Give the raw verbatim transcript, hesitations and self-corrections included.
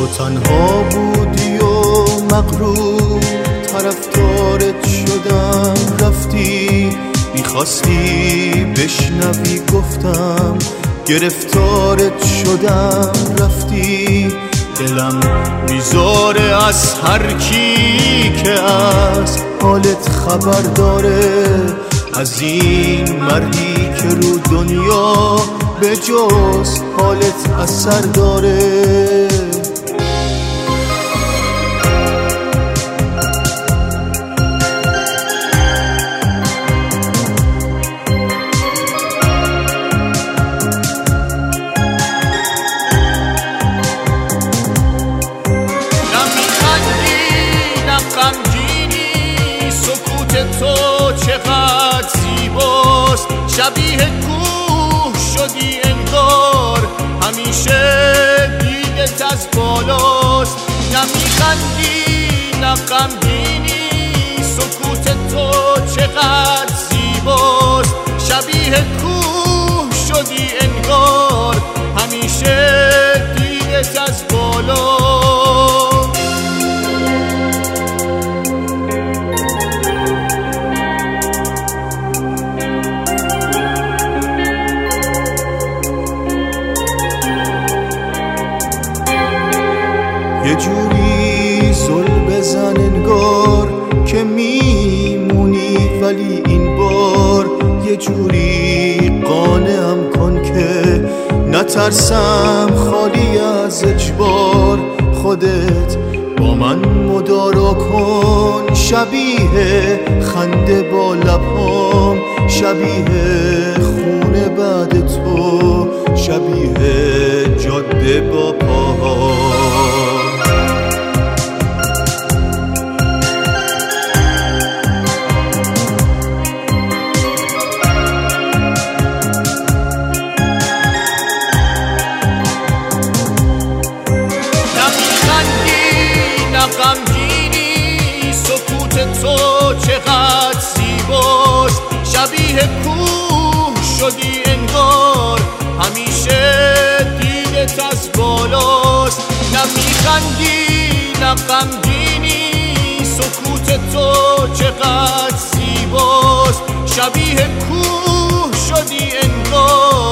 تنها بودی و مغرور، طرفدارت شدم رفتی، میخواستی بشنوی گفتم، گرفتارت شدم رفتی. دلم میذاره از هر کی که از حالت خبر داره، از این مردی که رو دنیا به جز حالت اثر داره. تو چقدر زیباست، شبیه کوه شدی انگار، همیشه دیدت از بالاست. نمیخندی نه غمگینی، سکوت تو چقدر زیباست، شبیه کوه شدی انگار، همیشه دیدت از بالاست. یه جوری زل بزن انگار که میمونی، ولی این بار یه جوری قانعم کن که نترسم خالی از اجبار. خودت با من مدارا کن، شبیه خنده با لبام، شبیه خونه بعد تو، شبیه جاده با پاها. غمگینی، سکوت تو چقدر زیباست، شبیه کوه شدی انگار، همیشه دیدت از بالاست. نمیخندی نه غمگینی، سکوت تو چقدر زیباست، شبیه کوه شدی انگار،